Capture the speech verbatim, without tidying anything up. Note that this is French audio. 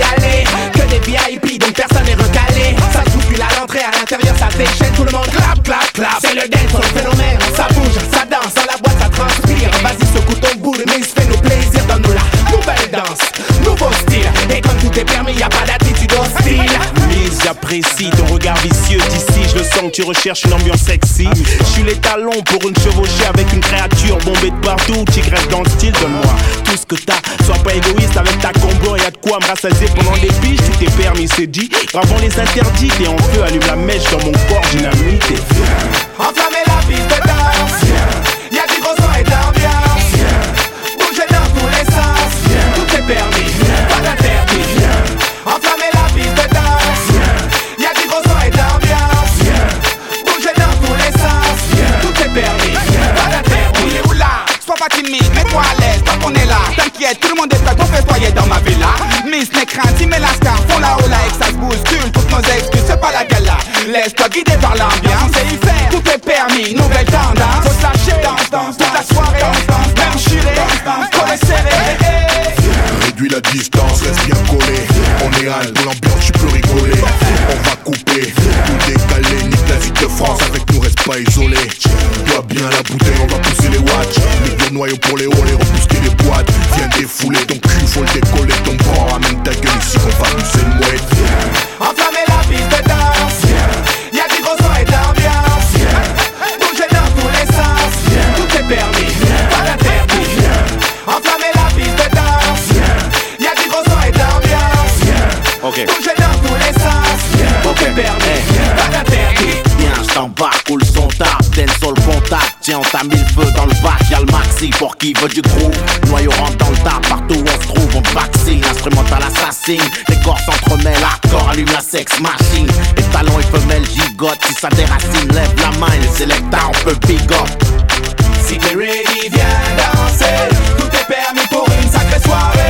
y aller. Que des V I P donc personne n'est recalé. Ça se bouscule à l'entrée, à l'intérieur ça déchaîne. Tout le monde clap, clap, clap. C'est le dance, le phénomène. Ça bouge, ça danse, dans la boîte ça transpire. Vas-y secoue ton boule, mais se fait nos plaisirs. Donne-nous la nouvelle danse, nouveau style. Et comme tout est permis, y'a pas d'attitude hostile. Mise, j'apprécie ton regard vicieux d'ici. Je le sens que tu recherches une ambiance sexy. Je suis les talons pour une chevauchée avec une créature bombée de partout. Tigresse dans le style, donne-moi tout ce que t'as. Sois pas égoïste avec ta combo, y'a de quoi me rassasier pendant des piges. Tout est permis, c'est dit. Gravons les interdits et en feu allume la mèche dans mon corps, dynamite et viens. Enflammer la piste de danse. Viens. Y'a du gros son et d'ambiance. Viens. Bouger dans tous les sens. Viens. Tout est permis, viens. Pas d'interdit. Viens. Enflammer la piste de danse. Viens. Y'a du gros son et d'ambiance. Viens. Bouger dans tous les sens. Viens. Tout est permis, viens. Pas d'interdit. Oula, sois pas timide, mets-toi à l'aise, tant qu'on est là. T'inquiète, tout le monde est prêt pour festoyer dans ma villa. Miss n'est crainte, si mes lascars font la hola et que ça se bouscule. Toutes nos excuses, c'est pas la gala. Laisse-toi guider par l'ambiance et y faire. Tout est permis, nouvelle tendance. Faut se lâcher, danse, danse, toute la soirée. Danse, danse, même chiré, danse, danse, collé serré. Réduis la distance, reste bien collé. On est hal, pour l'ambiance tu peux rigoler. On va couper, tout décaler. Nique la ville de France, avec nous reste pas isolé. Dois bien la bouteille, on va pousser les watts. Le deux noyaux pour les hauts, les repousser les boîtes. Viens défouler ton cul, faut le décoller. Ton bras, ramène ta gueule ici qu'on va pousser le mouette. Enflammer la piste de danse. Y'a du gros son et d'ambiance. Bouger dans tous les sens. Tout est permis, pas d'interdit. Enflammer la piste de danse. Y'a du gros son et d'ambiance. Ok. Bouger dans tous les sens. Tout est permis, pas d'interdit. Viens, j't'embarque où le son tape, dancehall contact. Tiens, on t'a mis le feu dans le bac, y'a le maxi pour qui veut du groove. Noyau rentre dans le tas, partout où on se trouve, on te vaccine. Instrumental assassin, les corps s'entremêlent, l'accord allume la sex machine. Les talons et femelles gigotent, si ça déracine, lève la main, les sélecta, on peut big up. Si t'es ready, viens danser. Tout est permis pour une sacrée soirée.